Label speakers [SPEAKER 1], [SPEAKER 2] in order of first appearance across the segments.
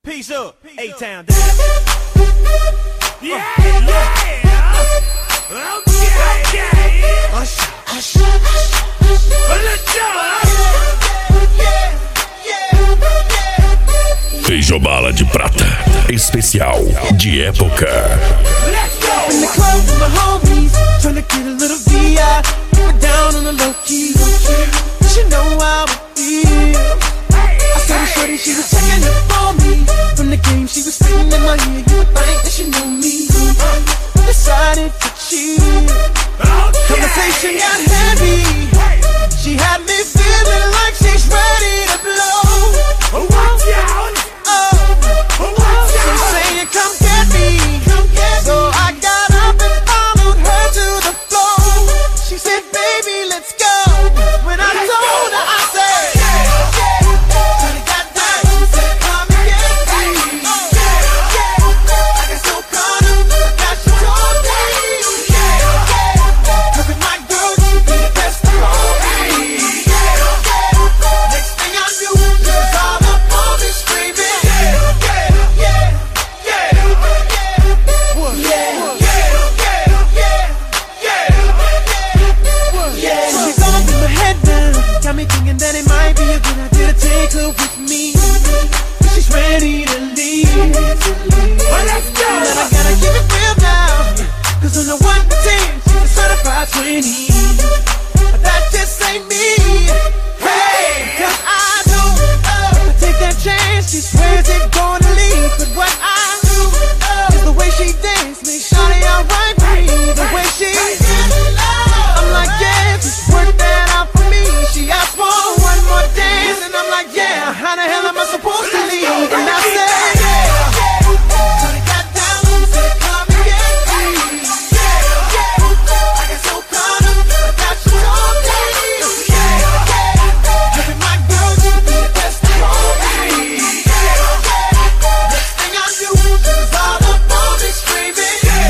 [SPEAKER 1] Peace up, A-Town down.
[SPEAKER 2] Yeah, yeah. Okay.
[SPEAKER 1] Hush, hush, hush.
[SPEAKER 3] Feijobala de prata, especial de época.
[SPEAKER 1] Let's go! In the club with my homies, tryna get a little VI. We're down on the low key. She know how it feel. I saw the shorty, she was checking up on me. From the game, she was sitting in my ear. You would think that she knew me. Decided to cheat. Conversation got heavy. She had me feeling like she's ready to blow.
[SPEAKER 2] Watch out!
[SPEAKER 1] She's saying, come get me. So I got up and followed her to the floor. She said, baby, let's go. When I told her, I said, when it got down, she said, come and get me. I got so caught up that she told me. Cause with my girl, she be the best of all me. Next thing I knew, she was all up on me screaming. Got me thinking that it might be a good idea to take her with me. She's ready to leave.
[SPEAKER 2] Well, let's go!
[SPEAKER 1] But I gotta keep it real now. Cause on the 1 to 10, she's a certified 20. But that just ain't me. Hey! Cause I know to take that chance, she swears it's gonna leave. But what I do is the way she dance makes shawty outright breathe. The way she I'm like, yeah, just work that out for me. She asked for one more dance, and I'm like, yeah, how the hell am I supposed to leave? And I said, yeah, so they got down, said, come and get me. I got so caught up that she told me. Having my girl, she be the best of all me. Next thing I knew, she was all up on me screaming.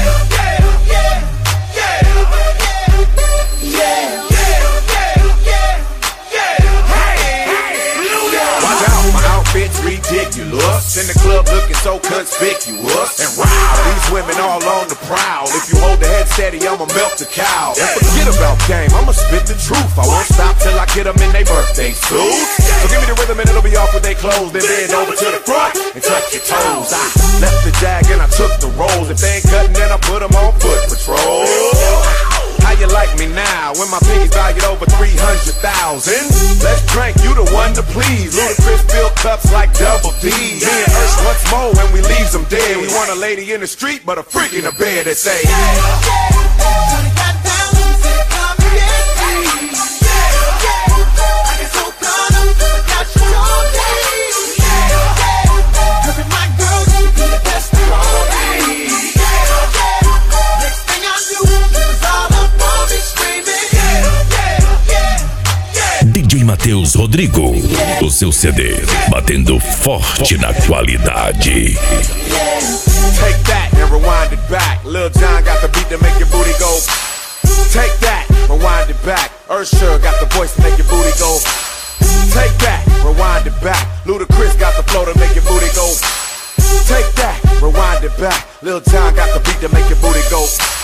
[SPEAKER 4] Ridiculous. In the club looking so conspicuous. And wow, these women all on the prowl. If you hold the head steady, I'ma milk the cow. And forget about game, I'ma spit the truth. I won't stop till I get them in their birthday suits. So give me the rhythm and it'll be off with their clothes. Then bend over to the front and touch your toes. I left the jag and I took the rolls. If they ain't cutting, then I put them on foot patrol. How you like me now when my piggy's valued over 300,000? Let's drink, you the one to please. Ludacris fill cups like Double D. Me and Ursh once more when we leaves them dead. We want a lady in the street but a freak in the bed that say
[SPEAKER 3] DJ Matheus Rodrigo, o seu CD, batendo forte na qualidade.
[SPEAKER 4] Take that and rewind it back. Lil Jon got the beat to make your booty go. Take that, rewind it back. Usher got the voice to make your booty go. Take that, rewind it back. Ludacris got the flow to make your booty go. Take that, rewind it back. Lil Jon got the beat to make your booty go.